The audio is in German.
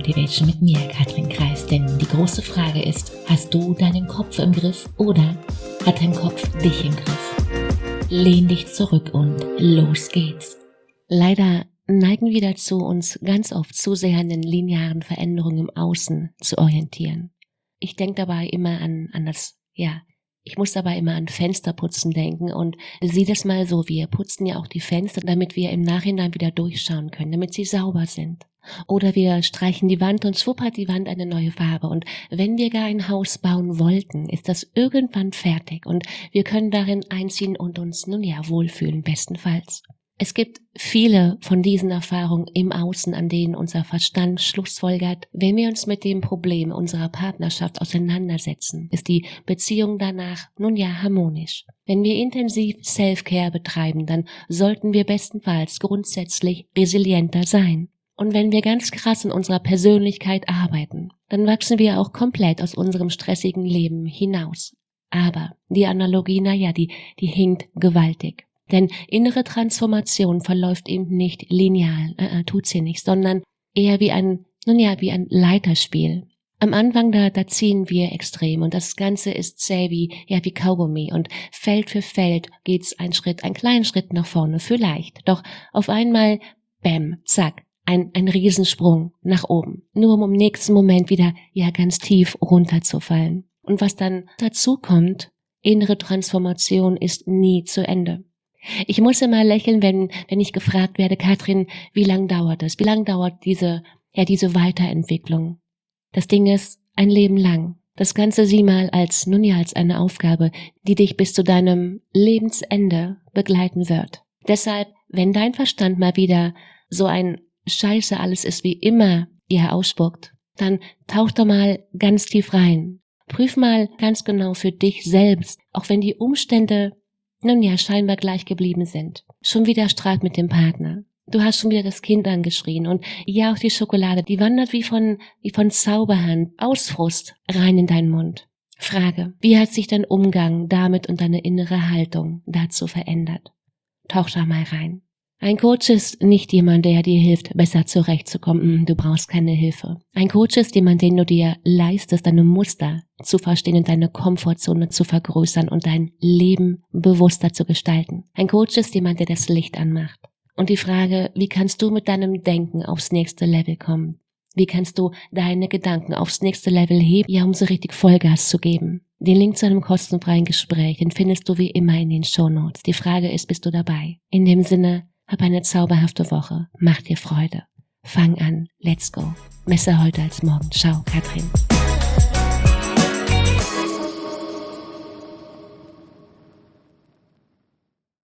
Motivation mit mir, Katrin Kreis. Denn die große Frage ist, hast du deinen Kopf im Griff oder hat dein Kopf dich im Griff? Lehn dich zurück und los geht's. Leider neigen wir dazu, uns ganz oft zu sehr an den linearen Veränderungen im Außen zu orientieren. Ich denke dabei immer ich muss dabei immer an Fensterputzen denken und sieh das mal so, wir putzen ja auch die Fenster, damit wir im Nachhinein wieder durchschauen können, damit sie sauber sind. Oder wir streichen die Wand und schwupp hat die Wand eine neue Farbe. Und wenn wir gar ein Haus bauen wollten, ist das irgendwann fertig und wir können darin einziehen und uns wohlfühlen, bestenfalls. Es gibt viele von diesen Erfahrungen im Außen, an denen unser Verstand schlussfolgert, wenn wir uns mit dem Problem unserer Partnerschaft auseinandersetzen, ist die Beziehung danach harmonisch. Wenn wir intensiv Self-Care betreiben, dann sollten wir bestenfalls grundsätzlich resilienter sein. Und wenn wir ganz krass in unserer Persönlichkeit arbeiten, dann wachsen wir auch komplett aus unserem stressigen Leben hinaus. Aber die Analogie, die hinkt gewaltig. Denn innere Transformation verläuft eben nicht lineal, tut sie nicht, sondern eher wie ein Leiterspiel. Am Anfang da ziehen wir extrem und das Ganze ist zäh wie Kaugummi und Feld für Feld geht's einen kleinen Schritt nach vorne, vielleicht. Doch auf einmal, bäm, zack, ein Riesensprung nach oben. Nur um im nächsten Moment wieder ganz tief runterzufallen. Und was dann dazu kommt, innere Transformation ist nie zu Ende. Ich muss immer lächeln, wenn ich gefragt werde, Katrin, wie lang dauert es? Wie lang dauert diese Weiterentwicklung? Das Ding ist, ein Leben lang. Das Ganze sieh mal als eine Aufgabe, die dich bis zu deinem Lebensende begleiten wird. Deshalb, wenn dein Verstand mal wieder so ein Scheiße alles ist wie immer ausspuckt, dann tauch doch mal ganz tief rein. Prüf mal ganz genau für dich selbst, auch wenn die Umstände scheinbar gleich geblieben sind. Schon wieder Streit mit dem Partner. Du hast schon wieder das Kind angeschrien und auch die Schokolade, die wandert wie von Zauberhand aus Frust rein in deinen Mund. Frage, wie hat sich dein Umgang damit und deine innere Haltung dazu verändert? Tauch da mal rein. Ein Coach ist nicht jemand, der dir hilft, besser zurechtzukommen. Du brauchst keine Hilfe. Ein Coach ist jemand, den du dir leistest, deine Muster zu verstehen und deine Komfortzone zu vergrößern und dein Leben bewusster zu gestalten. Ein Coach ist jemand, der das Licht anmacht. Und die Frage, wie kannst du mit deinem Denken aufs nächste Level kommen? Wie kannst du deine Gedanken aufs nächste Level heben, um so richtig Vollgas zu geben? Den Link zu einem kostenfreien Gespräch, den findest du wie immer in den Shownotes. Die Frage ist, bist du dabei? In dem Sinne, hab eine zauberhafte Woche. Mach dir Freude. Fang an. Let's go. Besser heute als morgen. Ciao, Katrin.